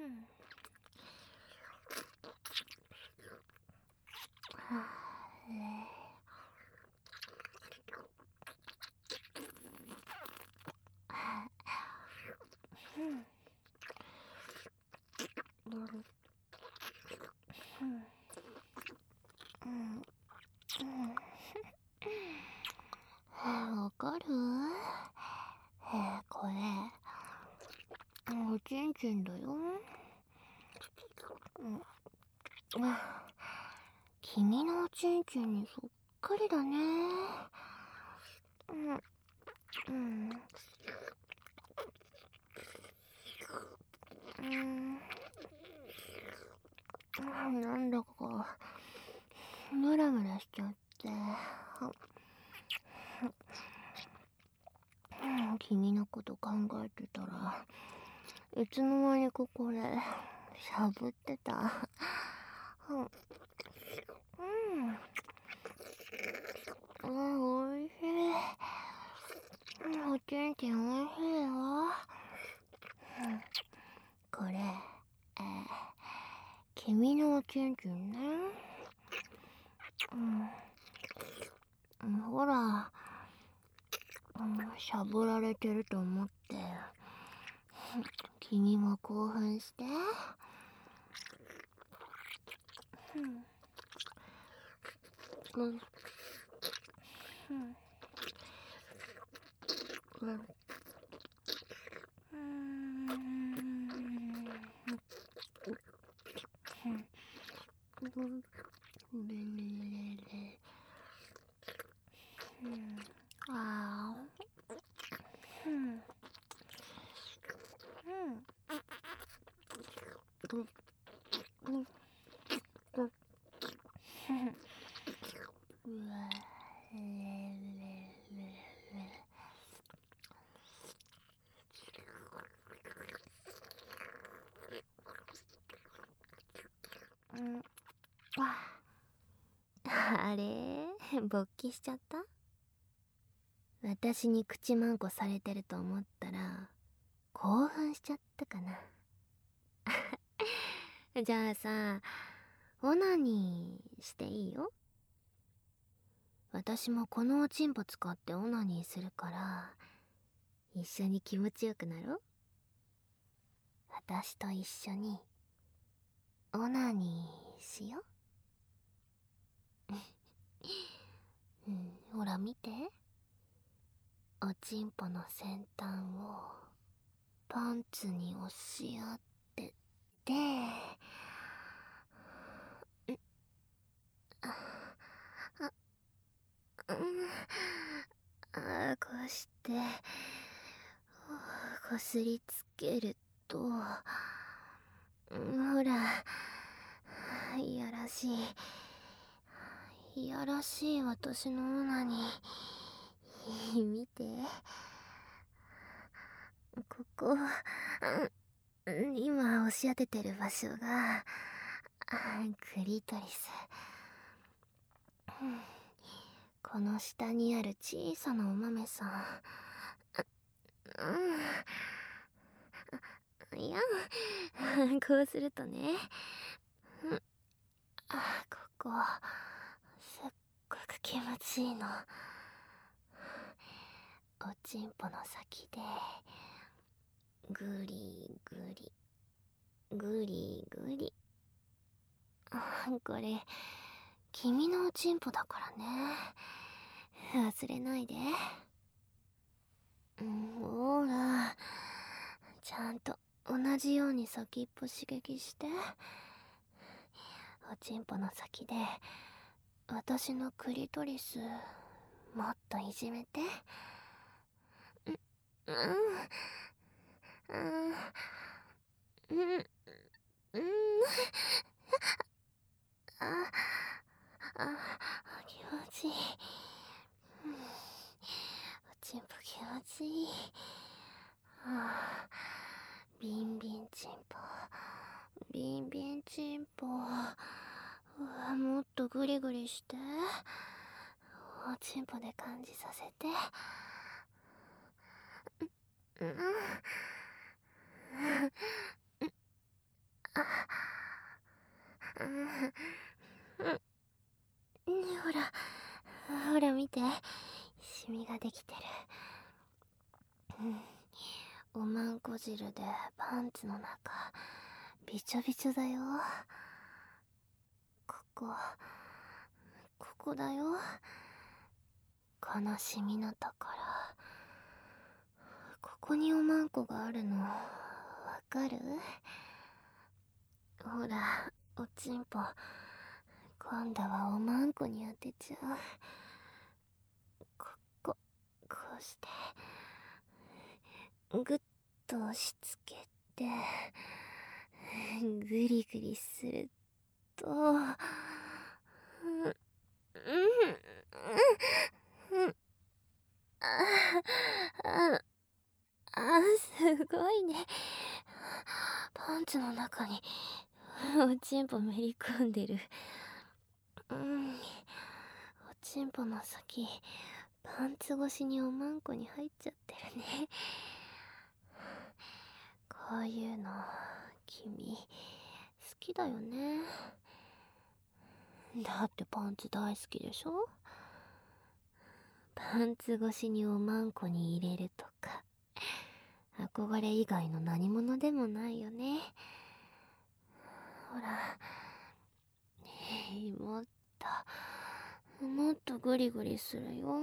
わかる？これおちんちんだよ。君のおちんちんにそっくりだね。なんだかムラムラしちゃって。君のこと考えてたらいつの間にかこれしゃぶってた。おいしい。おちんちんおいしいよ。これ君のおちんちんね。ほら、しゃぶられてると思って、君も興奮して。あれ、勃起しちゃった？私に口まんこされてると思ったら興奮しちゃったかな。じゃあさ、オナニーしていいよ。私もこのおちんぽ使ってオナニーするから一緒に気持ちよくなろう。私と一緒にオナニーしよう。ほら見て、おちんぽの先端をパンツに押し当てて、こうしてこすりつけると、ほら、いやらしい、いやらしい私のオナニー。見て、ここ、今押し当ててる場所がクリトリス。この下にある小さなお豆さん。いや、こうするとね、ここすっごく気持ちいいの。おちんぽの先でグリグリグリグリ。これ君のおちんぽだからね、忘れないで。ほら、ちゃんと同じように先っぽ刺激して。おちんぽの先で私のクリトリスもっといじめて。気持ちいい。おちんぽ気持ちいい。ビンビンチンポ、ビンビンチンポ。もっとグリグリして。おちんぽで感じさせて。 ほらほら見て、シミができてる。おまんこ汁でパンツの中びちょびちょだよ。ここだよ、このシミのところ。ここにおまんこがあるのわかる？ほら、おちんぽ今度はおまんこに当てちゃう。こうしてぐっと押し付けてグリグリすると、すごいね。パンツの中におちんぽめり込んでる。おちんぽの先、パンツ越しにおまんこに入っちゃってるね。こういうの君好きだよね。だってパンツ大好きでしょ。パンツ越しにおまんこに入れるとか憧れ以外の何者でもないよね。ほら、もっとグリグリするよ。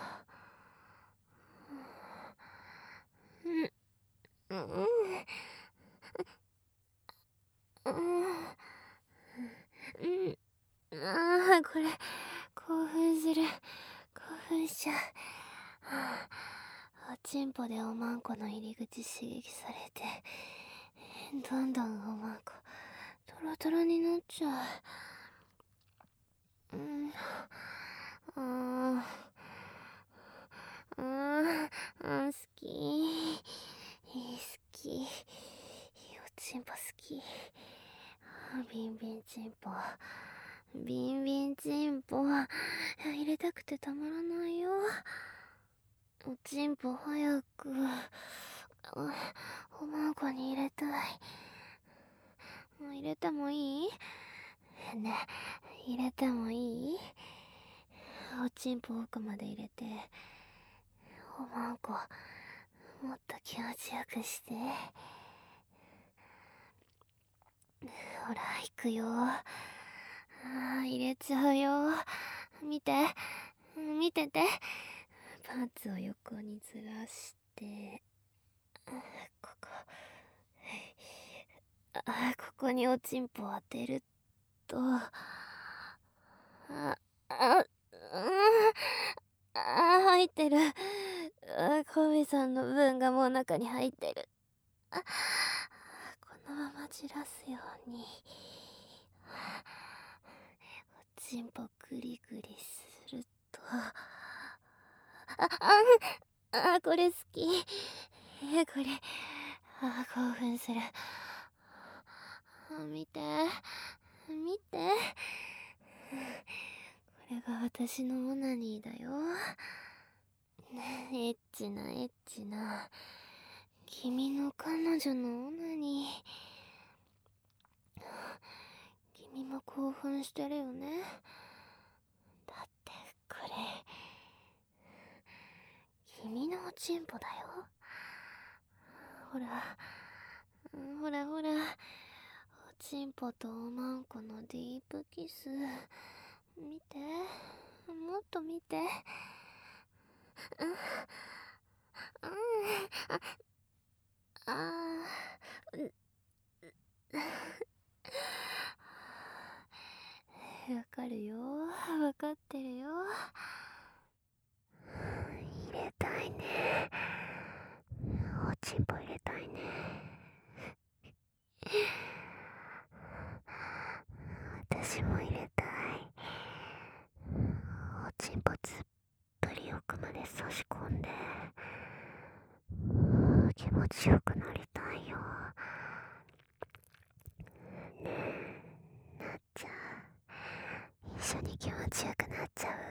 これ興奮する。興奮しちゃう。おちんぽでおまんこの入り口刺激されて、どんどんおまんこトロトロになっちゃう。好き。好き。おちんぽ好き。ビンビンチンポ。ビンビンチンポ。入れたくてたまらないよ。おちんぽ早く。おまんこに入れたい。入れてもいい？ね、入れてもいい？おちんぽ奥まで入れて、おまんこもっと気持ちよくして。ほら行くよ。入れちゃうよ。見てて。パンツを横にずらして、ここにおちんぽを当てると、入ってる。コウメさんの分がもう中に入ってる。このままじらすように、おちんぽグリグリすると、これ好き。これ、興奮する。見て。これが私のオナニーだよ。エッチな君の彼女のオナニー。君も興奮してるよね。だってこれ君のおちんぽだよ。ほらおちんぽとおまんこのディープキス。見て、もっと見て。わかるよ。わかってるよ。入れたいね。おちんぽ入れたいね。私も入れたい。おちんぽずっぷり奥まで差し込んで気持ちよくなりたいよ。ねえ、なっちゃう。一緒に気持ちよくなっちゃう？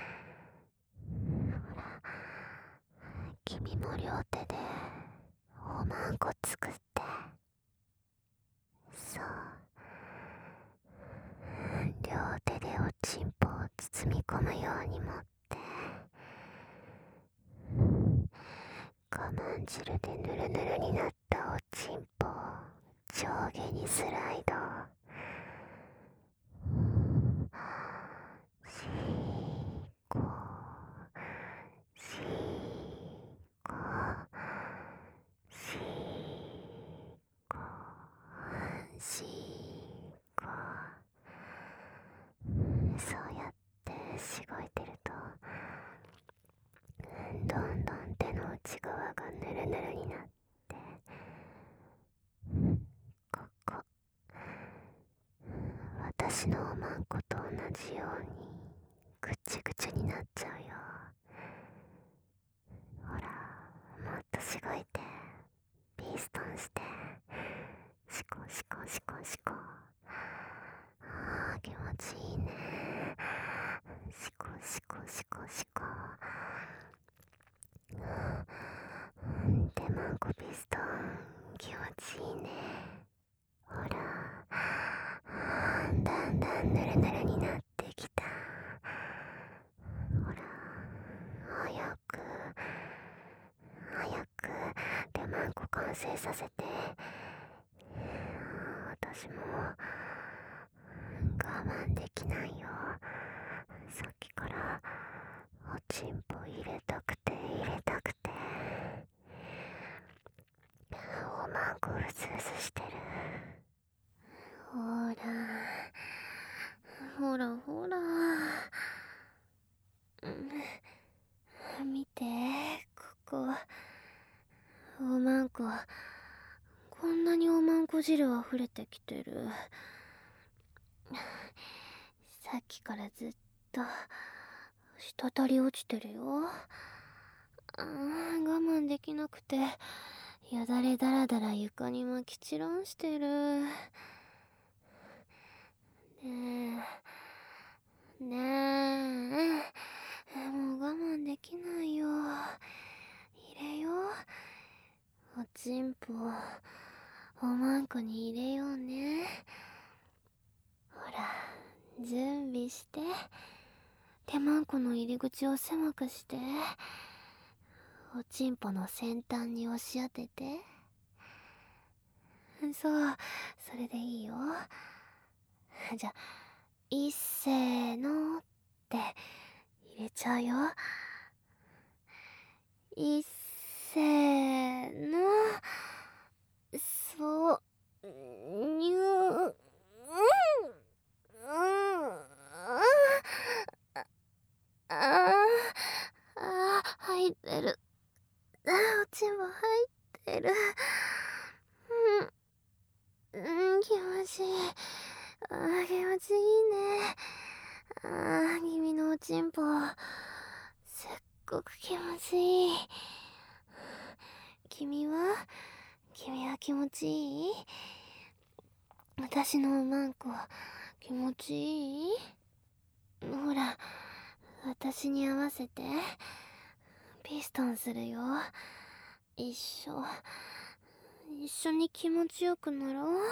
ほら、君も両手でおまんこ作って。そう、 まん汁でぬるぬるになったおちんぽを上下にスライド。しーこしーこしーこしーこ。そうやってしごいてると、どんどん手の内側がぬるぬるになって、ここ私のおまんこと同じようにぐちぐちになっちゃうよ。ほら、もっとしごいて、ピストンして、シコシコシコシコ。あー気持ちいいね。シコシコシコシコ。手マンコピストン気持ちいいね。ほら、だんだんぬるぬるになってきた。ほら、早く早く手マンコ完成させて。私も我慢できないよ。さっきからおちんぽ入れたくて入れたくて、おまんこうずうずしてる。ほらほらほら、見て、ここおまんこ、こんなにおまんこ汁溢れてきてる。さっきからずっと滴り落ちてるよ。我慢できなくてよだれだらだら床にまき散らんしてる。ねえねえ、もう我慢できないよ。入れよう、おちんぽおまんこに入れようね。ほら、準備して。手まんこの入り口を狭くして、おちんぽの先端に押し当てて。そう、それでいいよ。じゃ、いっせーのって入れちゃうよ。いっせーの。そう、にゅー、入ってる。おちんぽ入ってる。気持ちいい。気持ちいいね。君のおちんぽ、すっごく気持ちいい。君は気持ちいい？私のおまんこ、気持ちいい？ほら、私に合わせて、ピストンするよ。一緒に気持ちよくなろう。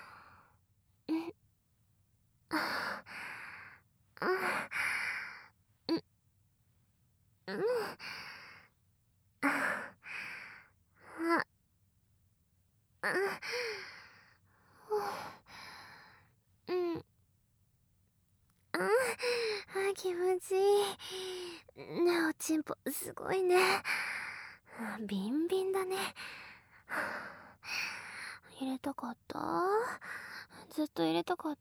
気持ちいいね。おちんぽすごいね。ビンビンだね。入れたかった？ずっと入れたかった？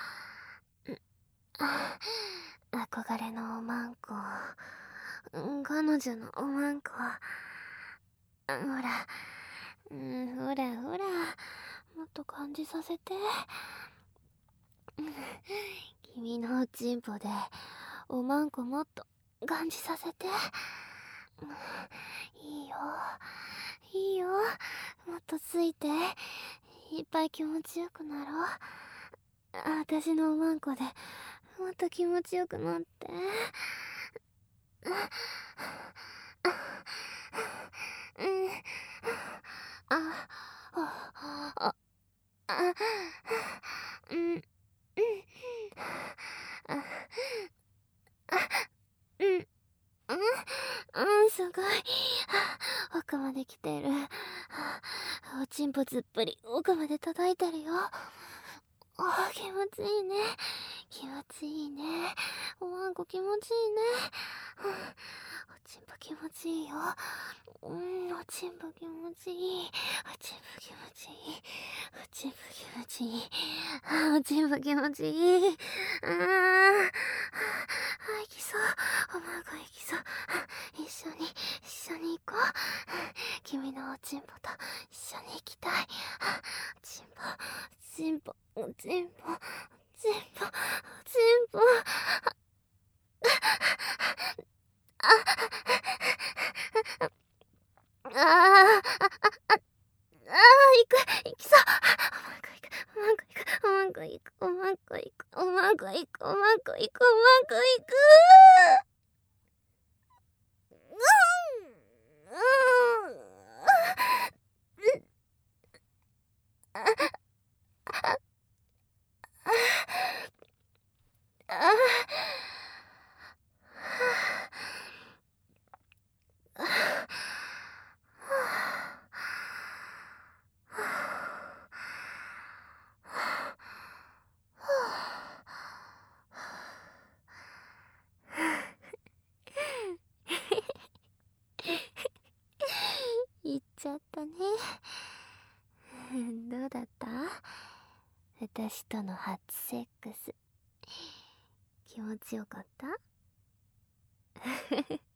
憧れのおまんこ、彼女のおまんこ。ほら、ほらほら、もっと感じさせて。君のおちんぽでおまんこもっと感じさせて。いいよいいよ、もっとついて、いっぱい気持ちよくなろう。私のおまんこでもっと気持ちよくなって。すごい。 奥まで来てる。おちんぽずっぷり奥まで叩いてるよ。気持ちいいね。気持ちいいね。おまんこ気持ちいいね。おちんぽ気持ちいいよ。おちんぽ気持ちいい。おちんぽ気持ちいい。おちんぽ気持ちいい。おちんぽ気持ちいい。行きそう。おまんこ行きそう。一緒に行こう。君のおちんぽと一緒に行きたい。おちんぽ、おちんぽ、おちんぽ、おちんぽ、おちんぽ。行きそう。おまんこ行く。おまんこ行く。おまんこ行く。おまんこ行く。おまんこ行く。おまんこ行く。言っちゃったね。どうだった？私との初セックス。気持ちよかった？